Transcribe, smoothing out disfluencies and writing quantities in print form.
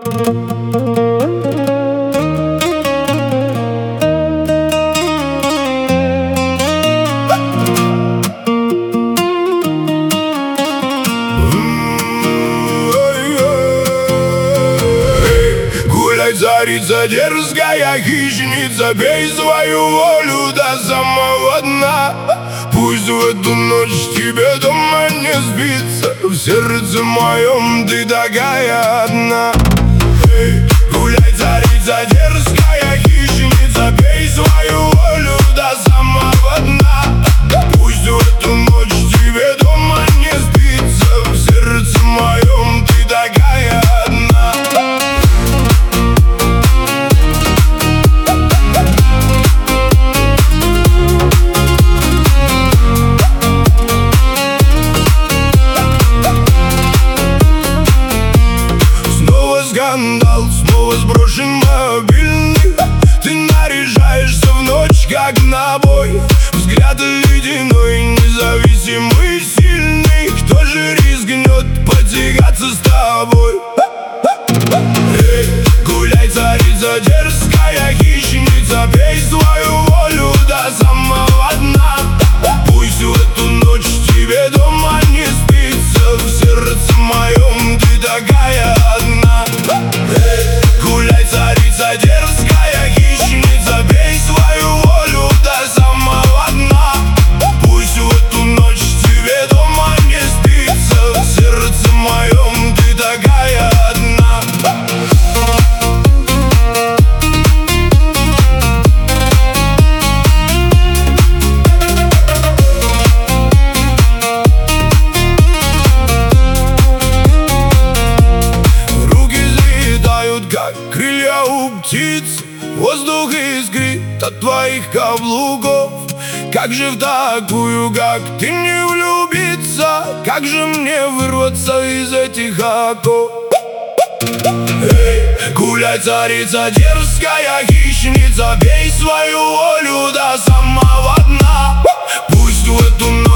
Царица дерзкая, хищница, бей свою волю до самого дна. Пусть в эту ночь тебе дома не спится, в сердце моем ты такая одна. Эй, гуляй, царица дерзкая, хищница, бей свою волю до самого дна. Пусть в эту ночь тебе дома не спится, в сердце моем ты такая одна. Скандал, снова сброшен мобильный. Ты наряжаешься в ночь, как на бой. Взгляд ледяной, независимый, сильный. Кто же рискнет потягаться с тобой? Эй, гуляй, царица дерзкая, хищница, бей свою волю до самого дна. Пусть в эту ночь тебе дома не спится, в сердце моем ты такая одна. Гуляй, царица дерзкая, хищница, бей свою волю до самого дна. Пусть в эту ночь тебе дома не спится, в сердце моем ты такая одна. Как крылья у птиц, воздух искрит от твоих каблуков. Как же в такую, как ты, не влюбиться? Как же мне вырваться из этих оков? Эй, гуляй, царица дерзкая, хищница, бей свою волю до самого дна. Пусть в эту